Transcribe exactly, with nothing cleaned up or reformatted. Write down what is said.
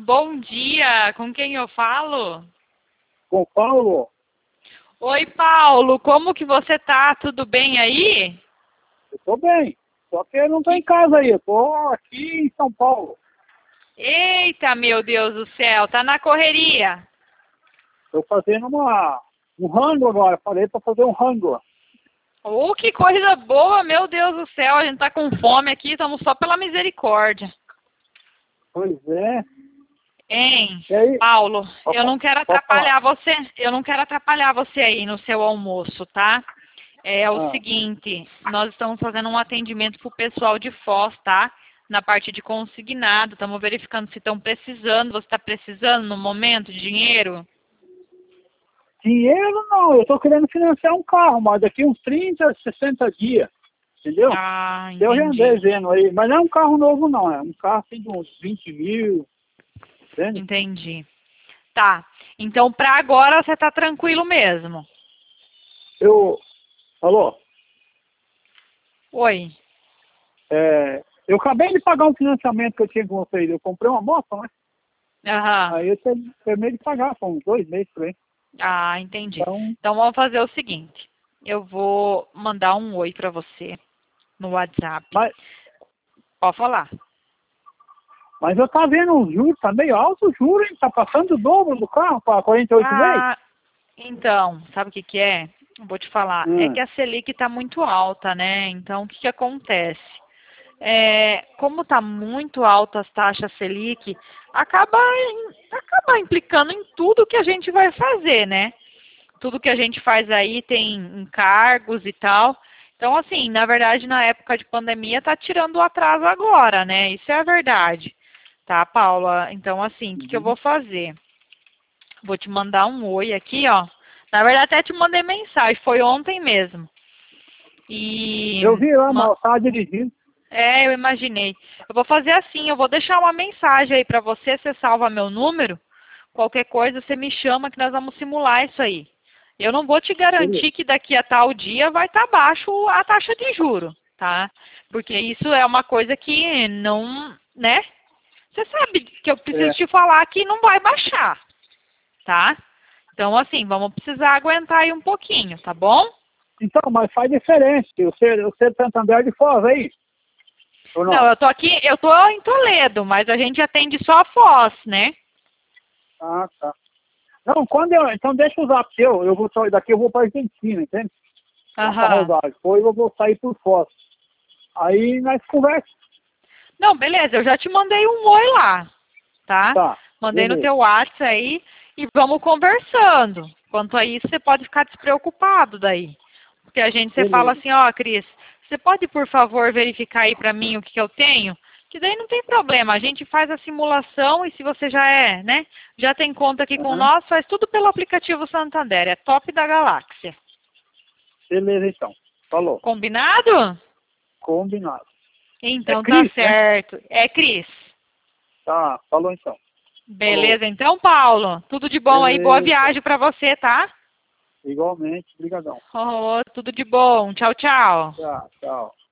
bom dia. Com quem eu falo? Com o Paulo? Oi, Paulo. Como que você tá? Tudo bem aí? Eu tô bem. Só que eu não tô em casa aí. Eu tô aqui em São Paulo. Eita, meu Deus do céu. Tá na correria. Tô fazendo uma, um rango agora. Falei pra fazer um rango. Oh, que coisa boa, meu Deus do céu. A gente tá com fome aqui. Estamos só pela misericórdia. Pois é. Hein, E aí? Paulo, Pode eu não quero pode falar. atrapalhar você. Eu não quero atrapalhar você aí no seu almoço, tá? É o Ah, seguinte, nós estamos fazendo um atendimento pro pessoal de Foz, tá? Na parte de consignado, estamos verificando se estão precisando. Você está precisando no momento de dinheiro? dinheiro não. Eu tô querendo financiar um carro, mas daqui uns trinta, sessenta dias. Entendeu? Ah, Eu já entendi. andei vendo aí. Mas não é um carro novo, não. É um carro assim de uns vinte mil. Entende? Entendi. Tá. Então, para agora, você tá tranquilo mesmo. Eu... Alô? Oi. É, eu acabei de pagar um financiamento que eu tinha com vocês. Eu comprei uma moto, né? Aham. Aí eu ter- terminei de pagar, são uns dois meses por aí. Ah, entendi. Então, Então, vamos fazer o seguinte. Eu vou mandar um oi para você no WhatsApp. mas, Pode falar. mas eu tava vendo os juros, tá meio alto o juro, hein? Tá passando o dobro do carro para quarenta e oito meses. Ah, então, sabe o que que é? Eu vou te falar. É Hum, que a Selic está muito alta, né? Então, o que que acontece? É, como está muito alta as taxas Selic, acaba, em- acaba implicando em tudo que a gente vai fazer, né? Tudo que a gente faz aí tem encargos e tal. Então, assim, na verdade, na época de pandemia, tá tirando o atraso agora, né? Isso é a verdade. Tá, Paula? Então, assim, o que que eu uhum. vou fazer? Vou te mandar um oi aqui, ó. Na verdade, até te mandei mensagem, foi ontem mesmo. E Eu vi lá, mas ma- eu tava dirigindo. é, eu imaginei. Eu vou fazer assim, eu vou deixar uma mensagem aí pra você, você salva meu número. Qualquer coisa, você me chama que nós vamos simular isso aí. Eu não vou te Beleza. garantir que daqui a tal dia vai estar baixo a taxa de juro, tá? Porque isso é uma coisa que não, né? Você sabe que eu preciso É. te falar que não vai baixar, tá? Então, assim, vamos precisar aguentar aí um pouquinho, tá bom? Então, mas faz diferença. Eu sei, eu sei Santander de Foz aí, ou Não, não? eu tô aqui, eu tô em Toledo, mas a gente atende só a Foz, né? Ah, tá. Não, quando eu... Então deixa eu usar seu. Eu vou sair daqui, eu vou pra Argentina, entende? Lá pra Aham. rodar. Depois eu vou sair por Foz. Aí nós conversamos. Não, beleza, eu já te mandei um oi lá, tá? Tá, Mandei no beleza. teu WhatsApp aí e vamos conversando. Quanto a isso, você pode ficar despreocupado daí. Porque a gente, você fala Beleza. assim, ó, Cris, você pode, por favor, verificar aí pra mim o que, que eu tenho? Que daí não tem problema, a gente faz a simulação e se você já é, né, já tem conta aqui com Aham. nós, faz tudo pelo aplicativo Santander, é top da galáxia. Beleza, então. Falou. Combinado? Combinado. É Então tá Cris, né? certo. É, Cris. Tá, falou então. Falou. Beleza, então, Paulo. Tudo de bom aí. Boa Beleza. viagem pra você, tá? Igualmente. Obrigadão. Oh, tudo de bom. Tchau, tchau. Tchau, tchau.